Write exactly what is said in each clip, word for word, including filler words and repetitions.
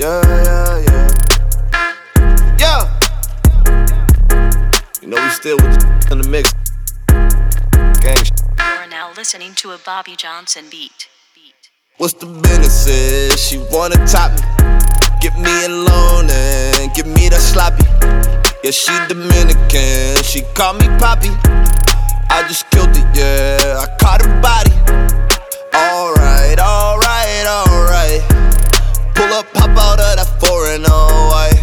Yeah, yeah, yeah. Yeah. You know we still with the in the mix. Gang shit. You're now listening to a Bobby Johnson beat. beat. What's the business is? She wanna top me. Get me alone and give me that sloppy. Yeah, she Dominican, she call me Poppy. I just killed it, yeah, I caught her body. Alright, alright, alright. Pull up, pop out of that foreign, oh, white.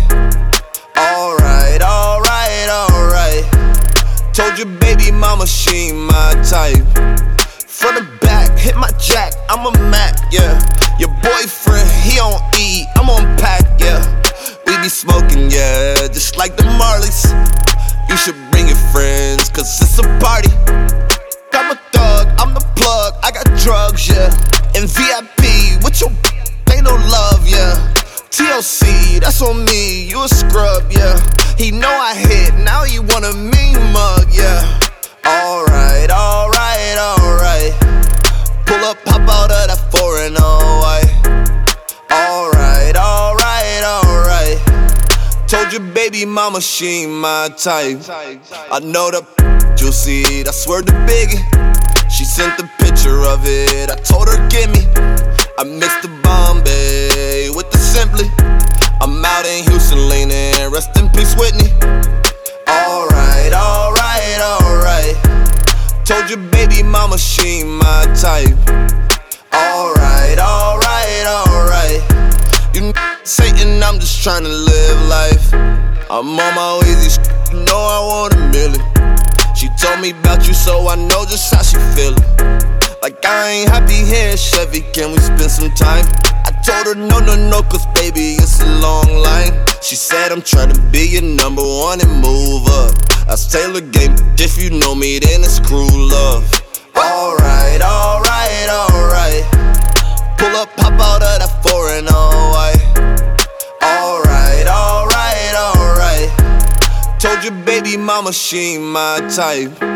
Alright, alright, alright. Told your baby mama she ain't my type. From the back, hit my jack, I'm a Mac, yeah. Your boyfriend, he on E, I'm on pack, yeah. We be smoking, yeah, just like the Marleys. You should bring your friends, cause it's a party. I'm a thug, I'm the plug, I got drugs, yeah. And V I P, with your ain't no love, yeah. T L C, that's on me, you a scrub, yeah. He know I hit, now he want a mean mug, yeah. Alright, alright, alright. Pull up, pop out of that foreign, oh, white. Alright, alright, alright. Told your baby mama she ain't my type. I know the juicy, that's word to Biggie. She sent the picture of it, I told her gimme. I mixed the Bombay with the Simply. I'm out in Houston leaning, rest in peace Whitney. Alright, alright, alright. Told your baby mama she ain't my type. Alright, alright, alright. You n***, Satan, I'm just tryna live life. I'm on my easy sh**, you know I want a million. She told me about you, so I know just how she feelin'. Like I ain't happy here, Chevy, can we spend some time? I told her no, no, no, cause baby, it's a long line. She said I'm tryna be your number one and move up. I Taylor game, if you know me, then it's crew love. Alright, alright, alright. Pull up, pop out of that foreign, oh, white. Alright, alright, alright. Told your baby mama she ain't my type.